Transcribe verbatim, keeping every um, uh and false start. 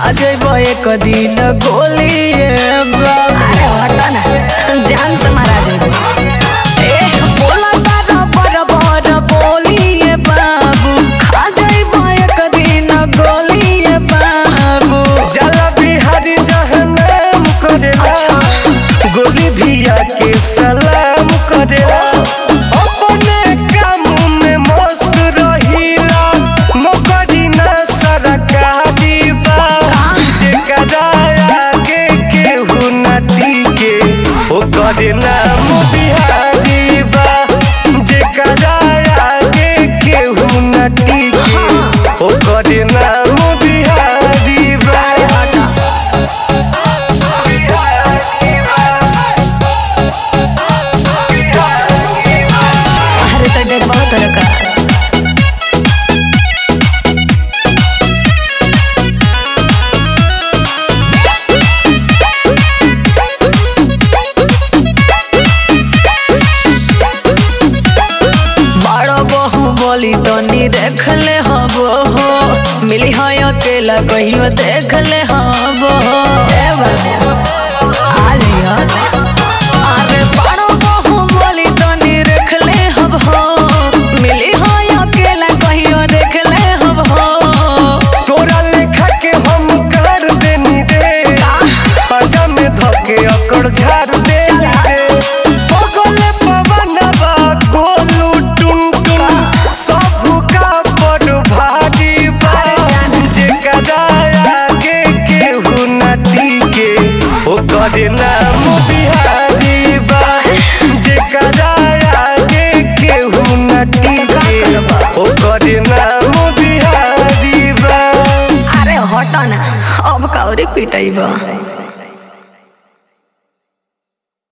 खा जेबो एक दिन गोली बा। अरे हटा ना, जान से मारा जेबो। ए बोला तारा बराबर बोली बाबू, खा जेबो एक दिन गोली बाबू। जला बिहारी जहन्नम करेला, गोली भिया के सलाम करेला। अपने काम में मस्त रहिला, नौकरी ना सरकारी बा। जेकरा आगे केहू ना टिके, ओकर नाम बिहारी बा। जेकरा आगे केहू ना टिके, ओकर नाम बिहारी बा। बहुत रखा बड़ो बहु बोली तनी देख ले हबो हो, मिली है अकेला कहियो देख ले हबो हो। ए बाबू आ लिया, अरे बड़ो बहु बोली तनी देख ले हब हो, मिली है अकेला कहियो देख ले हब हो। तोरा लेखा के हम कर देनी रे, पाजा में धके अकड़ झाड़ देनी रे। ओगले पवनवा गोलू टुन टुन, सबू का बड़ भारी बा। जेकरा आगे केहू ना टिके, ओकर नाम बिहारी बा। जेकरा आगे केहू ना टिके, ओकर नाम बिहारी बा। अरे हटा ना, अब कौरी पिटाई बा।